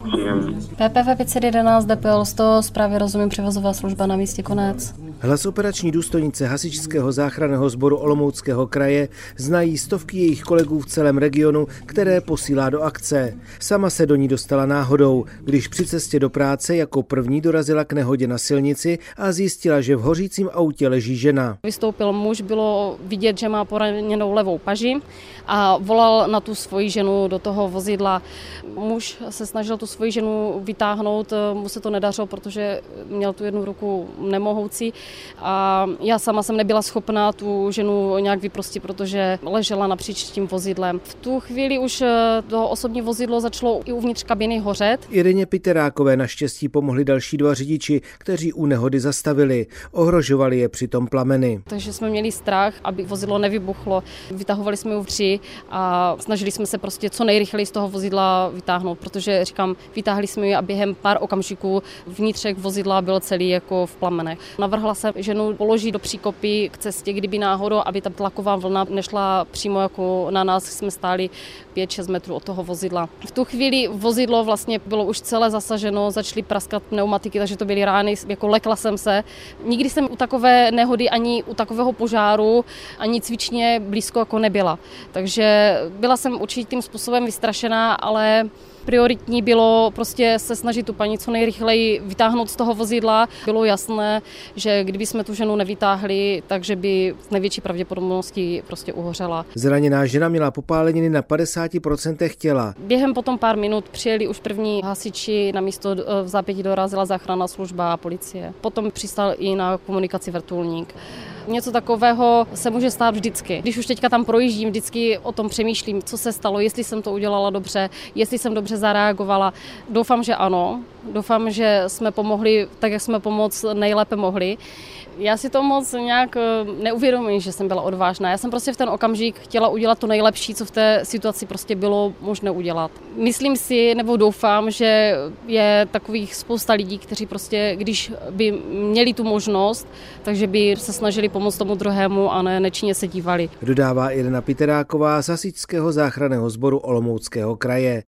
příjemný. PPV 511 DPL 100, zprávě rozumím, převozová služba na místě, konec. Hlas operační důstojnice Hasičského záchranného sboru Olomouckého kraje znají stovky jejich kolegů v celém regionu, které posílá do akce. Sama se do ní dostala náhodou, když při cestě do práce jako první dorazila k nehodě na silnici a zjistila, že v hořícím autě leží žena. Vystoupil muž, bylo vidět, že má poraněnou levou paži a volal na tu svoji ženu do toho vozidla. Muž se snažil tu svoji ženu vytáhnout, mu se to nedařilo, protože měl tu jednu ruku nemohoucí a já sama jsem nebyla schopná tu ženu nějak vyprostit, protože ležela napříč tím vozidlem. V tu chvíli už to osobní vozidlo začalo i uvnitř kabiny hořet. Ireně Piterákové naštěstí pomohli další dva řidiči, kteří u nehody zastavili. Ohrožovali je přitom plameny. Takže jsme měli strach, aby vozidlo nevybuchlo. Vytahovali jsme ho vři a snažili jsme se prostě co nejrychleji z toho vozidla vytáhnout, protože říkám, vytáhli jsme ji a během pár okamžiků vnitřek vozidla byl celý jako v plamenech. Navrhla jsem ženu položit do příkopy k cestě, kdyby náhodou, aby ta tlaková vlna nešla přímo jako na nás, jsme stáli 5-6 metrů od toho vozidla. V tu chvíli vozidlo vlastně bylo už celé zasaženo, začaly praskat pneumatiky, takže to byly rány, jako lekla jsem se. Nikdy jsem u takové nehody ani u takového požáru ani cvičně blízko jako nebyla. Takže byla jsem určitým způsobem vystrašená, ale prioritní bylo prostě se snažit tu paní co nejrychleji vytáhnout z toho vozidla. Bylo jasné, že kdyby jsme tu ženu nevytáhli, takže by s největší pravděpodobností prostě uhořela. Zraněná žena měla popáleniny na 50% těla. Během potom pár minut přijeli už první hasiči, na místo v zápětí dorazila záchranná služba a policie. Potom přistál i na komunikaci vrtulník. Něco takového se může stát vždycky. Když už teďka tam projíždím, vždycky o tom přemýšlím, co se stalo, jestli jsem to udělala dobře, jestli jsem dobře zareagovala. Doufám, že ano. Doufám, že jsme pomohli tak, jak jsme pomoct nejlépe mohli. Já si to moc nějak neuvědomuji, že jsem byla odvážná. Já jsem prostě v ten okamžik chtěla udělat to nejlepší, co v té situaci prostě bylo možné udělat. Myslím si, nebo doufám, že je takových spousta lidí, kteří prostě, když by měli tu možnost, takže by se snažili pomoct tomu druhému a ne nečinně se dívali. Dodává Irena Piteráková z Hasičského záchranného sboru Olomouckého kraje.